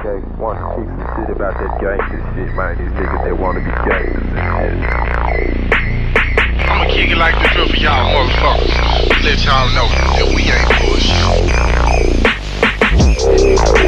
okay? Want to kick some shit about that gangster shit, man. These niggas that wanna be gangsters and shit. I'ma kick it like this real for y'all motherfuckers. Let y'all know that we ain't bullshit.